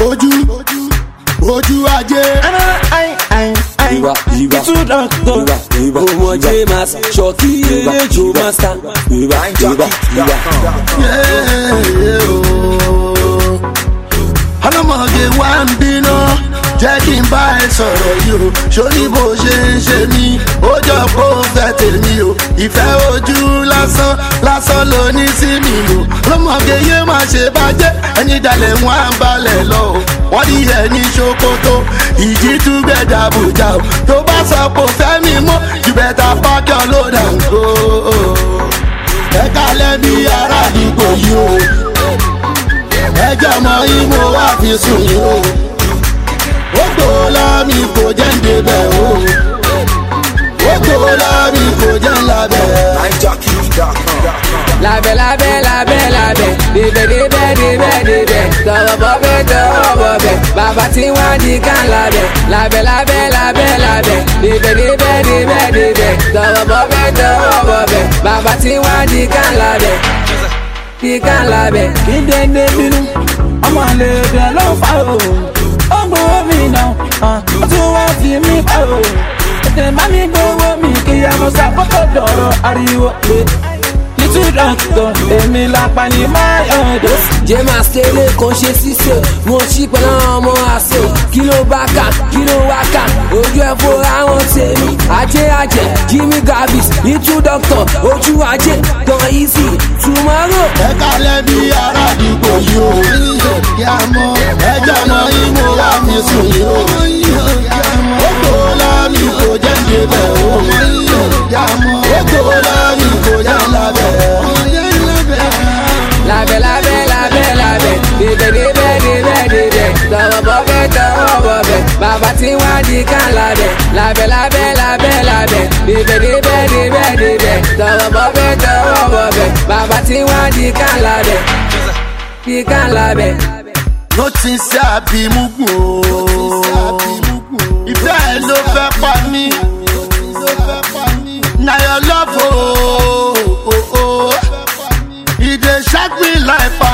ojú ajé. Itu doctor, ọmọ James, ṣọ́kì eléjò master. Ọlọ́mọge wá ń bínú, jẹ́ kí n bá ẹ sọ̀rọ̀ yìí o. Sórí bó ṣe ń ṣe mí, ó jọ kó fẹ́ tèmi o. Ìfẹ́ ojú lásán ló ní sí mi o. Ọlọ́mọge yé má ṣe bàjẹ́, ẹni dalẹ̀ wọn á balẹ̀ lọ o. Wọ́n rí ẹni ṣòkòtò, ìjì tún gbẹ̀dà bùjà o. Tó bá sọ pé fẹ́ mi mọ́, you better pack your load and go. Ẹ kálẹ̀ bí ará àdúgbò yìí o. Ẹjọ́ mọ ìmú wá fi sùn yìí o. Ó gbòòlà mi kò jẹ́ ń débẹ̀ o. Ó gbòòlà mi kò jẹ́ ń labẹ̀. Labẹ̀, débẹ̀. Tọwọ́ bọ̀bẹ̀, bàbá tí wọ́n di kán labẹ̀. Labẹ̀, débẹ̀. Tọwọ́ bọ̀bẹ̀, bàbá tí wọ́n di kán labẹ̀. Kí dédé bínú, ọmọ àlè bẹ̀ ló fà o. Ó gbowó mi náà, ó tún wá fi mí pa o. Ètè bá mi gbowó mi kí ẹ mọ sàkókò dọ̀rọ̀ ariwo pé. Itu doctor, èmi lápá ní máyọ̀dọ̀. James tẹ́lẹ̀ kan ṣe ṣíṣe, mo ṣí pẹ̀lú ọmọ àṣẹ. Kí ló bá kà, kí ló wá kà, ojú ẹ̀ fún àwọn tèmi. Ajé, Jimmy Gavis, Itu doctor, ojú ajé, gan easy, tomorrow. Ẹ kálẹ̀ bí ará àdúgbò yìí o. Ẹjọ́ mọ ìmú wá fi sùn yìí o. Ó gbòòlà mi kò jẹ́ ń débẹ̀ o. Ó gbòòlà mi kò jẹ́ ń labẹ̀. Labẹ̀, débẹ̀. Tọwọ́ bọ̀bẹ̀, bàbá tí wọ́n di kán labẹ̀. Labẹ̀, débẹ̀. Tọwọ́ bọ̀bẹ̀, bàbá tí wọ́n di kán labẹ̀. Notice àbímúgùn o. Ìfẹ́ ẹ ló fẹ́ pa mí. Na your love o. It dey shock me like